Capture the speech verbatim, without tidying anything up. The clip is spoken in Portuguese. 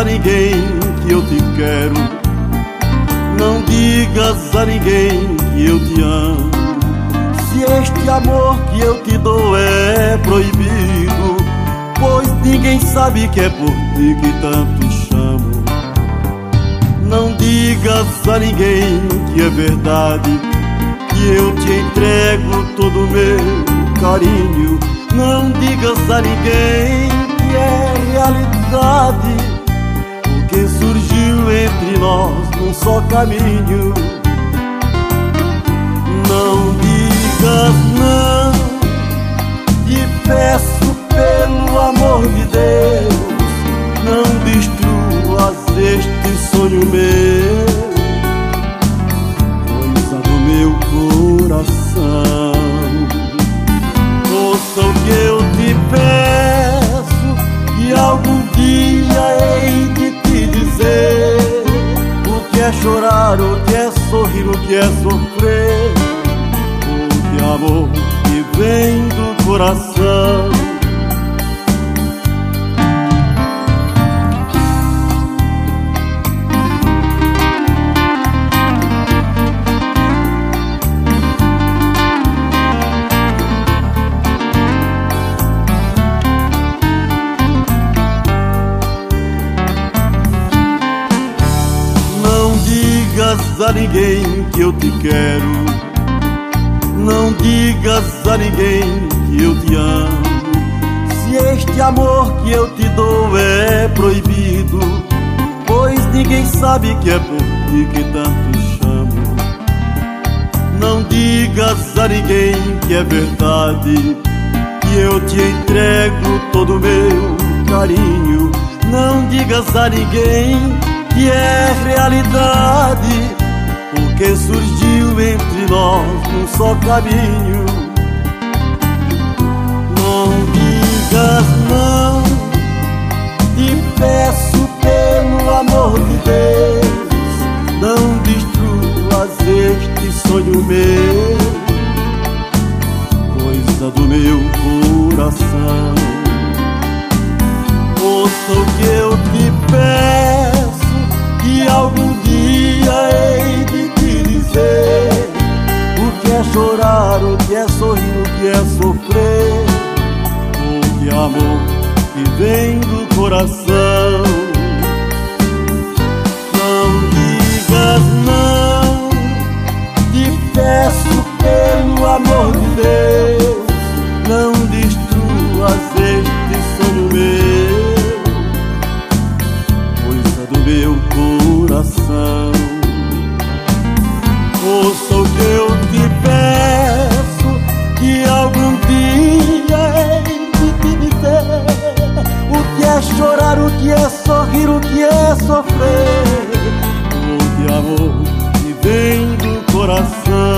a ninguém que eu te quero. Não digas a ninguém que eu te amo. Se este amor que eu te dou é proibido, pois ninguém sabe que é por ti que tanto chamo. Não digas a ninguém que é verdade, que eu te entrego todo o meu carinho. Não digas a ninguém que é realidade o que surgiu entre nós num só caminho. Não digas não, te peço pelo amor de Deus, não destruas este sonho meu, coisa do meu coração. Ouça o que eu te peço, que algum dia hei de te dizer o que é chorar, o que é sorrir, o que é sofrer, o que é amor que vem do coração. A ninguém que eu te quero, não digas a ninguém que eu te amo. Se este amor que eu te dou é proibido, pois ninguém sabe que é por ti que tanto chamo. Não digas a ninguém que é verdade, que eu te entrego todo o meu carinho. Não digas a ninguém que é realidade o que surgiu entre nós num só caminho. Não digas não, te peço pelo amor de Deus, não destruas este sonho meu, coisa do meu coração. Ouça o que eu te peço, que algum dia hei de te dizer o que é chorar, o que é sorrir, o que é sofrer, o que é amor que vem do coração. Não digas não, te peço pelo amor de Deus, não destruas este sonho meu, coisa do meu coração. Ouça o que eu te peço, que algum dia hei de te dizer o que é chorar, o que é sorrir, o que é sofrer, o que é amor que vem do coração.